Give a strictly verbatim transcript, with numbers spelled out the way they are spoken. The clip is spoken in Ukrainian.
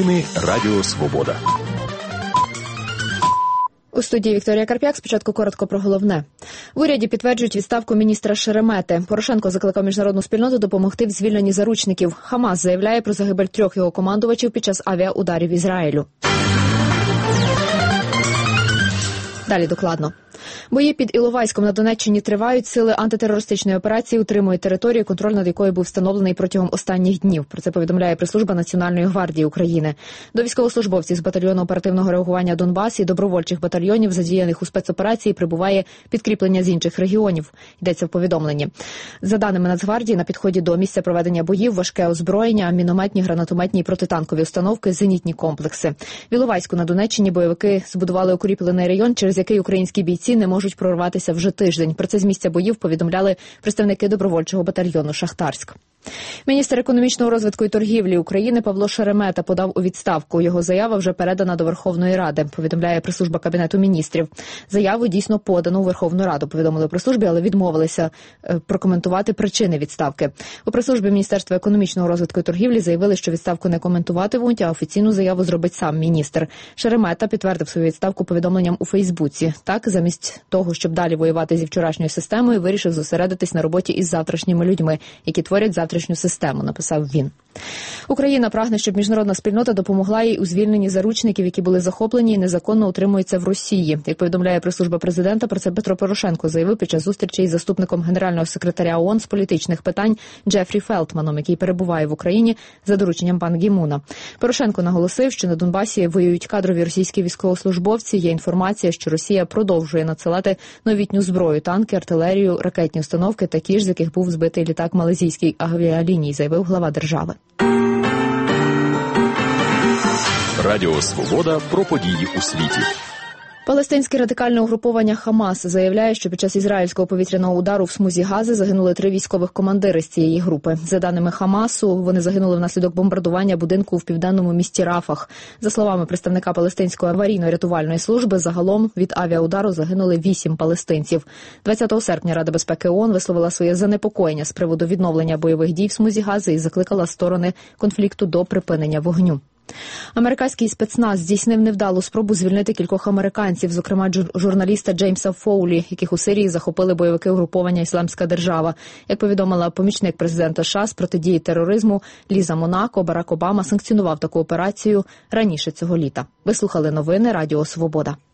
Новини Радіо Свобода. У студії Вікторія Карп'як. Спочатку коротко про головне. В уряді підтверджують відставку міністра Шеремети. Порошенко закликав міжнародну спільноту допомогти в звільненні заручників. Хамас заявляє про загибель трьох його командувачів під час авіаударів Ізраїлю. Далі докладно. Бої під Іловайськом на Донеччині тривають. Сили антитерористичної операції утримують територію, контроль над якою був встановлений протягом останніх днів. Про це повідомляє прес-служба Національної гвардії України. До військовослужбовців з батальйону оперативного реагування «Донбас» і добровольчих батальйонів, задіяних у спецоперації, прибуває підкріплення з інших регіонів. Йдеться в повідомленні. За даними Нацгвардії, на підході до місця проведення боїв важке озброєння, мінометні, гранатометні і протитанкові установки, зенітні комплекси. В Іловайську на Донеччині бойовики збудували укріплений район, через який українські бійці не можуть прорватися вже тиждень. Про це з місця боїв повідомляли представники добровольчого батальйону «Шахтарськ». Міністр економічного розвитку і торгівлі України Павло Шеремета подав у відставку. Його заява вже передана до Верховної Ради, повідомляє прес-служба Кабінету міністрів. Заяву дійсно подано у Верховну Раду, повідомили прес-службі, але відмовилися прокоментувати причини відставки. У прес-службі Міністерства економічного розвитку і торгівлі заявили, що відставку не коментуватимуть, а офіційну заяву зробить сам міністр. Шеремета підтвердив свою відставку повідомленням у Фейсбуці. Так, замість того, щоб далі воювати зі вчорашньою системою, вирішив зосередитись на роботі із завтрашніми людьми, які творять завтрашню систему, написав він. Україна прагне, щоб міжнародна спільнота допомогла їй у звільненні заручників, які були захоплені і незаконно утримуються в Росії. Як повідомляє прес-служба президента, про це Петро Порошенко заявив під час зустрічі із заступником генерального секретаря ООН з політичних питань Джефрі Фелтманом, який перебуває в Україні за дорученням пана Гі Муна. Порошенко наголосив, що на Донбасі воюють кадрові російські військовослужбовці. Є інформація, що Росія продовжує надсилати новітню зброю, танки, артилерію, ракетні установки, такі ж, з яких був збитий літак малайзійських авіаліній, заявив глава держави. Радіо Свобода про події у світі. Палестинське радикальне угруповання «Хамас» заявляє, що під час ізраїльського повітряного удару в смузі Гази загинули три військових командири з цієї групи. За даними «Хамасу», вони загинули внаслідок бомбардування будинку в південному місті Рафах. За словами представника Палестинської аварійно-рятувальної служби, загалом від авіаудару загинули вісім палестинців. двадцятого серпня Рада безпеки ООН висловила своє занепокоєння з приводу відновлення бойових дій в смузі Гази і закликала сторони конфлікту до припинення вогню. Американський спецназ здійснив невдалу спробу звільнити кількох американців, зокрема журналіста Джеймса Фоулі, яких у Сирії захопили бойовики угруповання «Ісламська держава». Як повідомила помічник президента США з протидії тероризму Ліза Монако, Барак Обама санкціонував таку операцію раніше цього літа. Ви слухали новини Радіо Свобода.